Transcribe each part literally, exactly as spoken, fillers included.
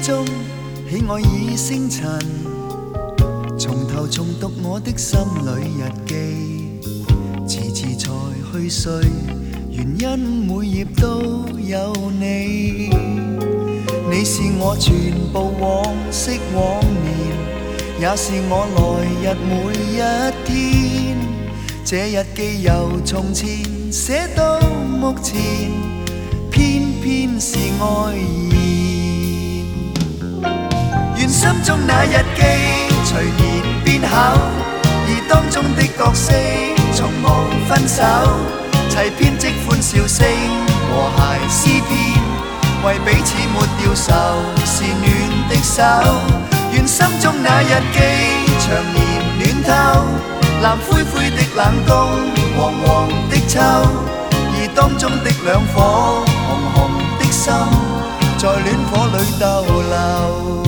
中，喜愛已星塵，從頭重讀我的心裏日記，遲遲才去睡，原因每頁都有你。你是我全部往昔往年，也是我來日每一天。這日記由從前寫到目前，偏偏是愛意。願心中那日記隨年變厚，而當中的角色從無分手，齊編織歡笑聲和諧詩篇，為彼此沒掉愁，是暖的手。願心中那日記長年暖透，藍灰灰的冷冬，黃黃的秋，而當中的兩顆紅紅的心，在戀火裏逗留。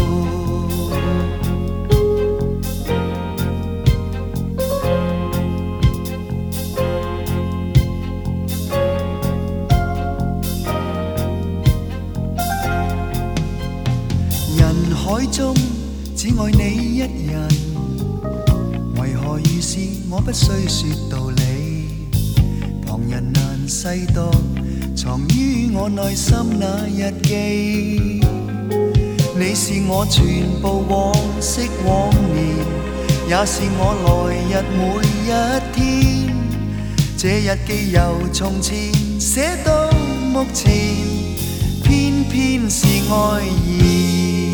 人海中只愛你一人，為何遇事我不需說道理？旁人難細讀藏於我內心那日記。你是我全部往昔往年，也是我來日每一天。這日記由從前寫到目前，偏偏是愛意。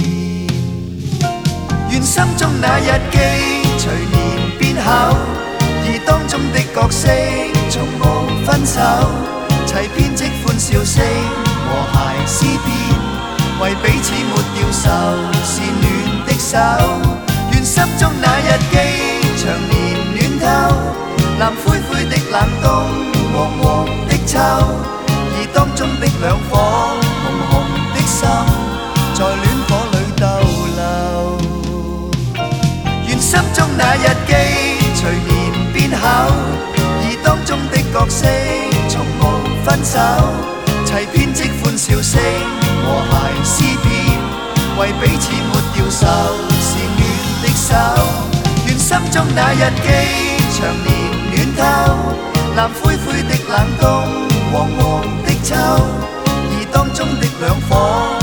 願心中那日記隨年變厚，而當中的角色從無分手，齊編織歡笑聲和諧詩篇，為彼此沒掉愁，是暖的手。願心中那日記長年暖透，藍灰灰的冷冬，黃黃的秋，而當中的兩顆紅紅的心，在戀火裏逗留。願心中那日記隨年變厚，而當中的角色從無分手，齊編織歡笑聲和諧詩篇，為彼此沒掉愁，是暖的手。願心中那日記長年暖透，藍灰灰的冷冬，黃黃的秋，而當中的兩顆